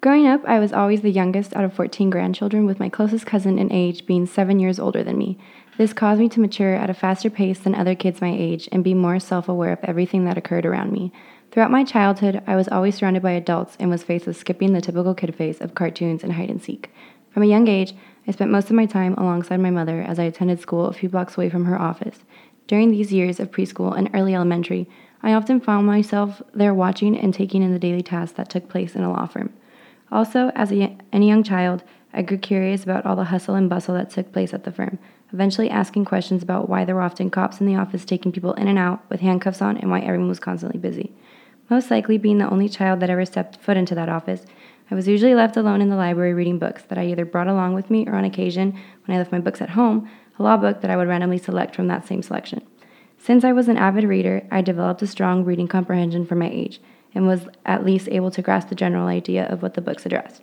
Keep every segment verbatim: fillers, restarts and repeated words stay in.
Growing up, I was always the youngest out of fourteen grandchildren, with my closest cousin in age being seven years older than me. This caused me to mature at a faster pace than other kids my age and be more self-aware of everything that occurred around me. Throughout my childhood, I was always surrounded by adults and was faced with skipping the typical kid phase of cartoons and hide and seek. From a young age, I spent most of my time alongside my mother as I attended school a few blocks away from her office. During these years of preschool and early elementary, I often found myself there watching and taking in the daily tasks that took place in a law firm. Also, as a, any young child, I grew curious about all the hustle and bustle that took place at the firm, eventually asking questions about why there were often cops in the office taking people in and out with handcuffs on and why everyone was constantly busy. Most likely being the only child that ever stepped foot into that office, I was usually left alone in the library reading books that I either brought along with me or on occasion, when I left my books at home, a law book that I would randomly select from that same selection. Since I was an avid reader, I developed a strong reading comprehension for my age and was at least able to grasp the general idea of what the books addressed.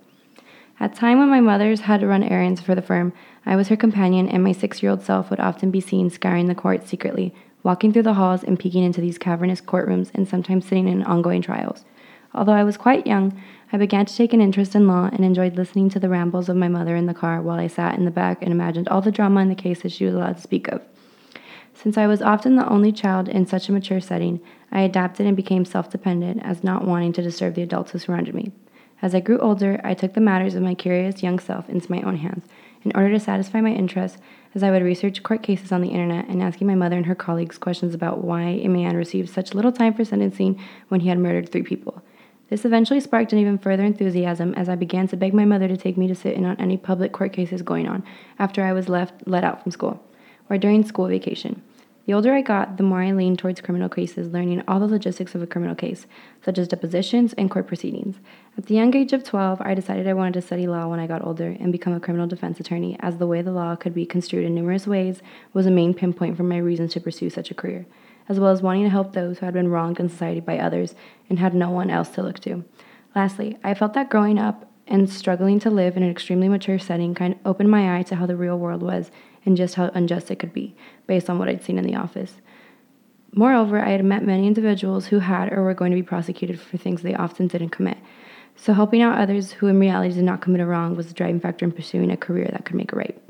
At time when my mother's had to run errands for the firm, I was her companion, and my six-year-old self would often be seen scouring the courts secretly, walking through the halls and peeking into these cavernous courtrooms and sometimes sitting in ongoing trials. Although I was quite young, I began to take an interest in law and enjoyed listening to the rambles of my mother in the car while I sat in the back and imagined all the drama in the cases she was allowed to speak of. Since I was often the only child in such a mature setting, I adapted and became self-dependent as not wanting to disturb the adults who surrounded me. As I grew older, I took the matters of my curious young self into my own hands in order to satisfy my interests, as I would research court cases on the internet and asking my mother and her colleagues questions about why a man received such little time for sentencing when he had murdered three people. This eventually sparked an even further enthusiasm as I began to beg my mother to take me to sit in on any public court cases going on after I was left let out from school, or during school vacation. The older I got, the more I leaned towards criminal cases, learning all the logistics of a criminal case, such as depositions and court proceedings. At the young age of twelve, I decided I wanted to study law when I got older and become a criminal defense attorney, as the way the law could be construed in numerous ways was a main pinpoint for my reasons to pursue such a career, as well as wanting to help those who had been wronged in society by others and had no one else to look to. Lastly, I felt that growing up and struggling to live in an extremely mature setting kind of opened my eye to how the real world was and just how unjust it could be, based on what I'd seen in the office. Moreover, I had met many individuals who had or were going to be prosecuted for things they often didn't commit. So helping out others who in reality did not commit a wrong was the driving factor in pursuing a career that could make it right.